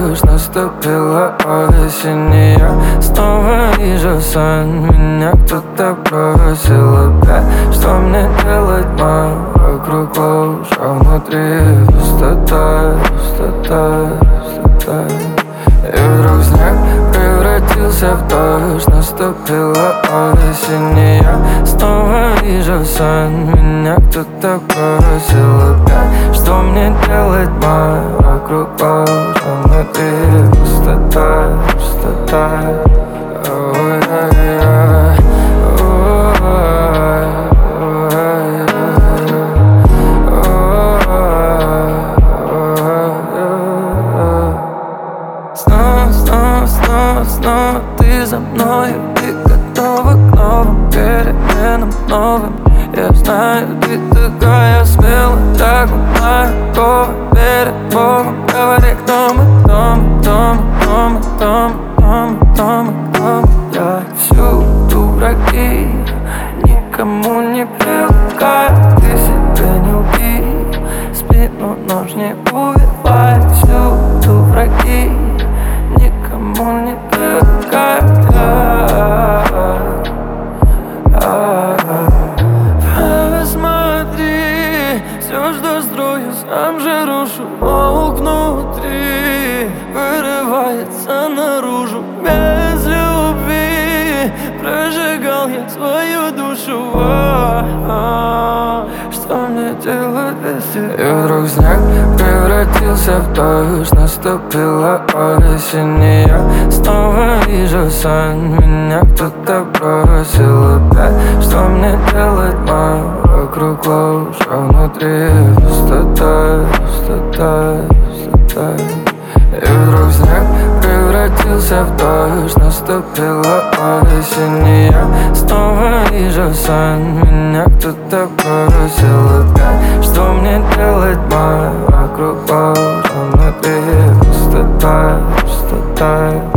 дождь, наступила осень, и я снова вижу сон. Меня кто-то бросил опять. Что мне делать, мам? Вокруг ложь, а внутри пустота, пустота, пустота. И вдруг снег превратился в дождь, наступила осень, и я снова вижу сон. Меня кто-то бросил опять. Что мне делать, мам? Вокруг ложь, а внутри пустота, пустота. Снова ты за мною, ты готова к новым переменам, новым. Я знаю, ты такая смелая, так умная, готова перед Богом. Говори, кто мы, кто мы, кто мы, кто мы, кто мы, кто мы, кто мы. Я всюду враги, никому не привыкаю. Ты себя не убей, спину нож не убивай. Всюду враги, никому не привыкаю. Посмотри, все, что строю, сам же рушу. Волк внутри вырывается наружу. Без любви прожигал я свою душу. Что мне делать без тебя? И вдруг снег превратился в дождь, наступила осень, и я снова вижу сон. Меня кто-то бросил опять. Что мне делать, мам? Вокруг ложь, а внутри пустота, пустота, пустота. И вдруг снег превратился в дождь, наступила осень, и я снова вижу сон. Меня кто-то бросил опять. Что мне делать, мам? Вокруг ложь, а внутри пустота, пустота.